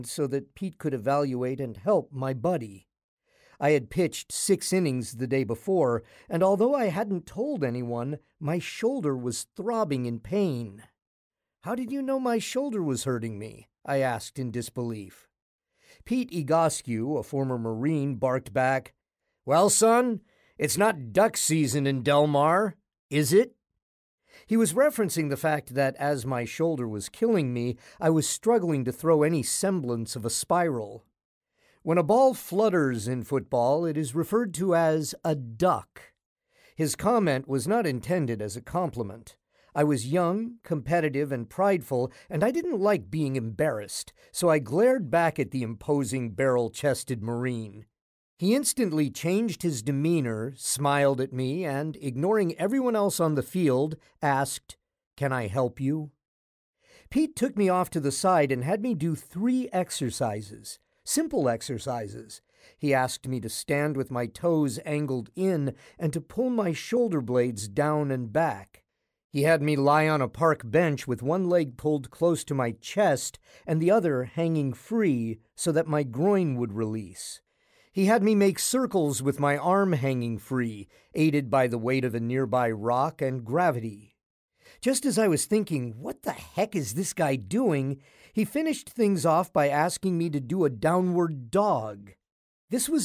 so that Pete could evaluate and help my buddy. I had pitched 6 innings the day before, and although I hadn't told anyone, my shoulder was throbbing in pain. "How did you know my shoulder was hurting me?" I asked in disbelief. Pete Egoscue, a former Marine, barked back, "Well, son, it's not duck season in Del Mar, is it?" He was referencing the fact that as my shoulder was killing me, I was struggling to throw any semblance of a spiral. When a ball flutters in football, it is referred to as a duck. His comment was not intended as a compliment. I was young, competitive, and prideful, and I didn't like being embarrassed, so I glared back at the imposing barrel-chested Marine. He instantly changed his demeanor, smiled at me, and, ignoring everyone else on the field, asked, "Can I help you?" Pete took me off to the side and had me do 3 exercises, simple exercises. He asked me to stand with my toes angled in and to pull my shoulder blades down and back. He had me lie on a park bench with one leg pulled close to my chest and the other hanging free so that my groin would release. He had me make circles with my arm hanging free, aided by the weight of a nearby rock and gravity. Just as I was thinking, what the heck is this guy doing, he finished things off by asking me to do a downward dog. This was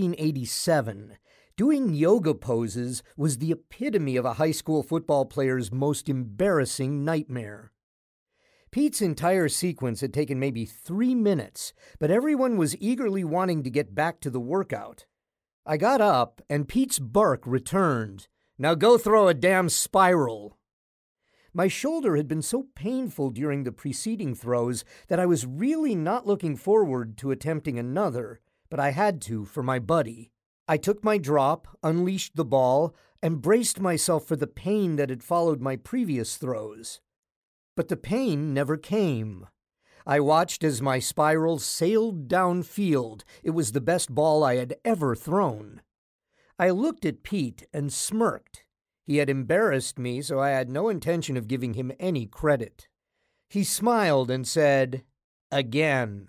1987. Doing yoga poses was the epitome of a high school football player's most embarrassing nightmare. Pete's entire sequence had taken maybe 3 minutes, but everyone was eagerly wanting to get back to the workout. I got up, and Pete's bark returned. "Now go throw a damn spiral." My shoulder had been so painful during the preceding throws that I was really not looking forward to attempting another, but I had to for my buddy. I took my drop, unleashed the ball, and braced myself for the pain that had followed my previous throws. But the pain never came. I watched as my spiral sailed downfield. It was the best ball I had ever thrown. I looked at Pete and smirked. He had embarrassed me, so I had no intention of giving him any credit. He smiled and said, "Again."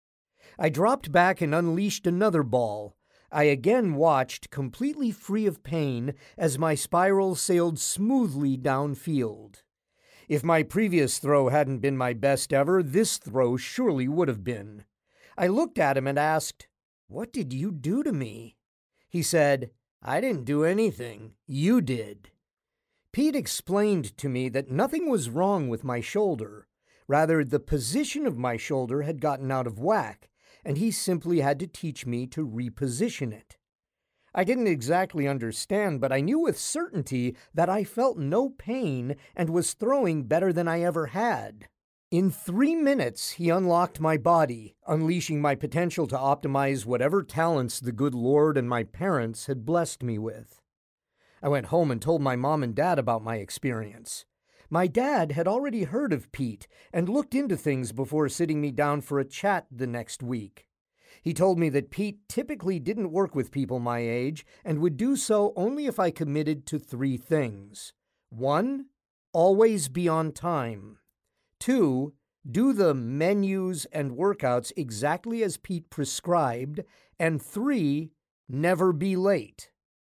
I dropped back and unleashed another ball. I again watched, completely free of pain, as my spiral sailed smoothly downfield. If my previous throw hadn't been my best ever, this throw surely would have been. I looked at him and asked, "What did you do to me?" He said, "I didn't do anything. You did." Pete explained to me that nothing was wrong with my shoulder. Rather, the position of my shoulder had gotten out of whack, and he simply had to teach me to reposition it. I didn't exactly understand, but I knew with certainty that I felt no pain and was throwing better than I ever had. In 3 minutes, he unlocked my body, unleashing my potential to optimize whatever talents the good Lord and my parents had blessed me with. I went home and told my mom and dad about my experience. My dad had already heard of Pete and looked into things before sitting me down for a chat the next week. He told me that Pete typically didn't work with people my age and would do so only if I committed to 3 things. 1, always be on time. 2, do the menus and workouts exactly as Pete prescribed. And 3, never be late.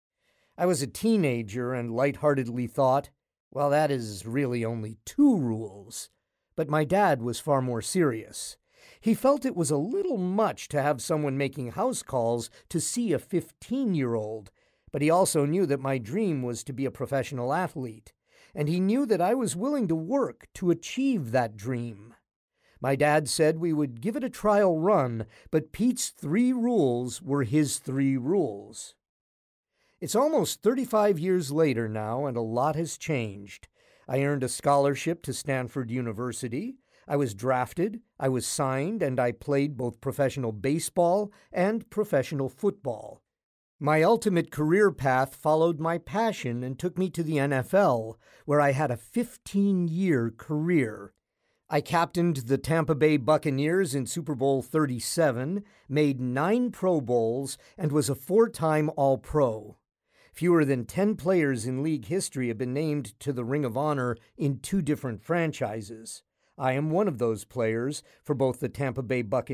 I was a teenager and lightheartedly thought, well, that is really only 2 rules. But my dad was far more serious. He felt it was a little much to have someone making house calls to see a 15-year-old, but he also knew that my dream was to be a professional athlete, and he knew that I was willing to work to achieve that dream. My dad said we would give it a trial run, but Pete's 3 rules were his 3 rules. It's almost 35 years later now, and a lot has changed. I earned a scholarship to Stanford University. I was drafted, I was signed, and I played both professional baseball and professional football. My ultimate career path followed my passion and took me to the NFL, where I had a 15-year career. I captained the Tampa Bay Buccaneers in Super Bowl 37, made 9 Pro Bowls, and was a 4-time All-Pro. Fewer than 10 players in league history have been named to the Ring of Honor in 2 different franchises. I am one of those players for both the Tampa Bay Buccaneers